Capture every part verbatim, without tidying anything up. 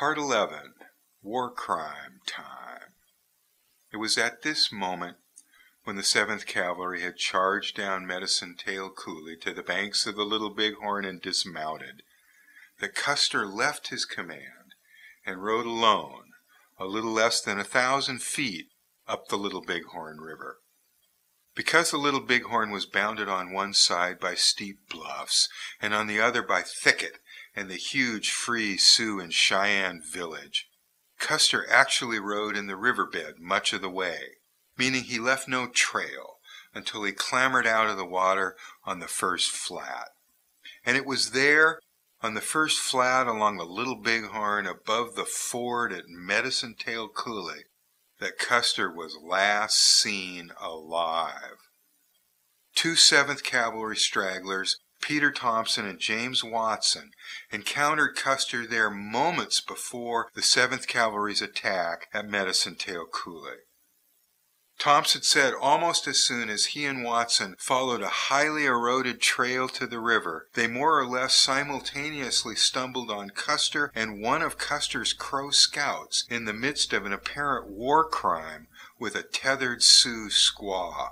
Part eleven. War Crime Time. It was at this moment, when the seventh Cavalry had charged down Medicine Tail Coulee to the banks of the Little Bighorn and dismounted, that Custer left his command and rode alone a little less than a thousand feet up the Little Bighorn River. Because the Little Bighorn was bounded on one side by steep bluffs and on the other by thicket and the huge free Sioux and Cheyenne village, Custer actually rode in the riverbed much of the way, meaning he left no trail until he clambered out of the water on the first flat. And it was there, on the first flat along the Little Bighorn above the ford at Medicine Tail Coulee, that Custer was last seen alive. Two seventh Cavalry stragglers, Peter Thompson and James Watson, encountered Custer there moments before the seventh Cavalry's attack at Medicine Tail Coulee. Thompson said almost as soon as he and Watson followed a highly eroded trail to the river, they more or less simultaneously stumbled on Custer and one of Custer's Crow scouts in the midst of an apparent war crime with a tethered Sioux squaw.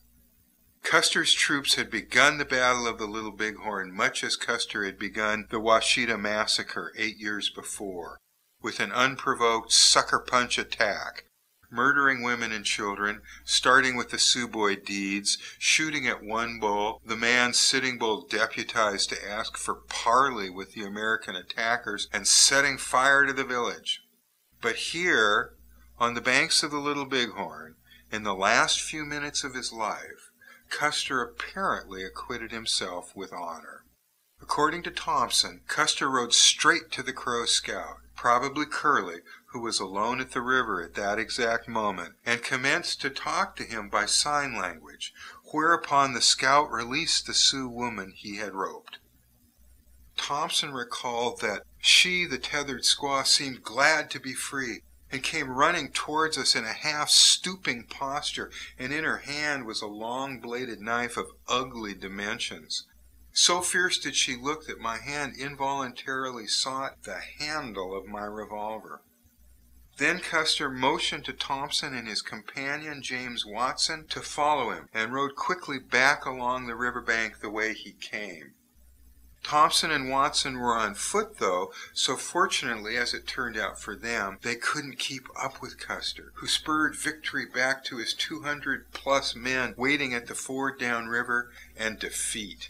Custer's troops had begun the Battle of the Little Bighorn much as Custer had begun the Washita Massacre eight years before, with an unprovoked sucker punch attack, murdering women and children, starting with the Sioux boy deeds, shooting at one bull, the man Sitting Bull deputized to ask for parley with the American attackers, and setting fire to the village. But here, on the banks of the Little Bighorn, in the last few minutes of his life, Custer apparently acquitted himself with honor. According to Thompson, Custer rode straight to the Crow scout, probably Curley, who was alone at the river at that exact moment, and commenced to talk to him by sign language, whereupon the scout released the Sioux woman he had roped. Thompson recalled that she, the tethered squaw, seemed glad to be free, and came running towards us in a half-stooping posture, and in her hand was a long-bladed knife of ugly dimensions. So fierce did she look that my hand involuntarily sought the handle of my revolver. Then Custer motioned to Thompson and his companion James Watson to follow him, and rode quickly back along the riverbank the way he came. Thompson and Watson were on foot, though, so fortunately, as it turned out for them, they couldn't keep up with Custer, who spurred victory back to his two hundred plus men waiting at the ford downriver, and defeat.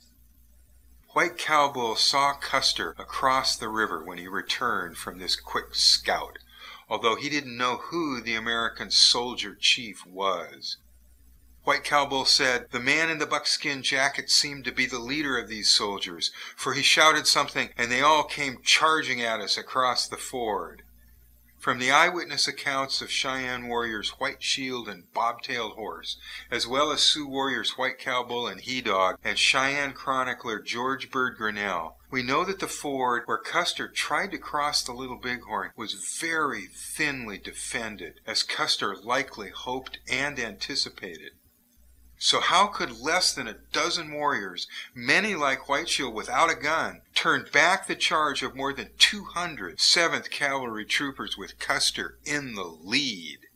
White Cowbull saw Custer across the river when he returned from this quick scout, although he didn't know who the American soldier chief was. White Cowbull said, "The man in the buckskin jacket seemed to be the leader of these soldiers, for he shouted something and they all came charging at us across the ford." From the eyewitness accounts of Cheyenne warriors White Shield and Bobtailed Horse, as well as Sioux warriors White Cowbull and He Dog, and Cheyenne chronicler George Bird Grinnell, we know that the ford where Custer tried to cross the Little Bighorn was very thinly defended, as Custer likely hoped and anticipated. So how could less than a dozen warriors, many like White Shield without a gun, turn back the charge of more than two hundred seventh Cavalry troopers with Custer in the lead?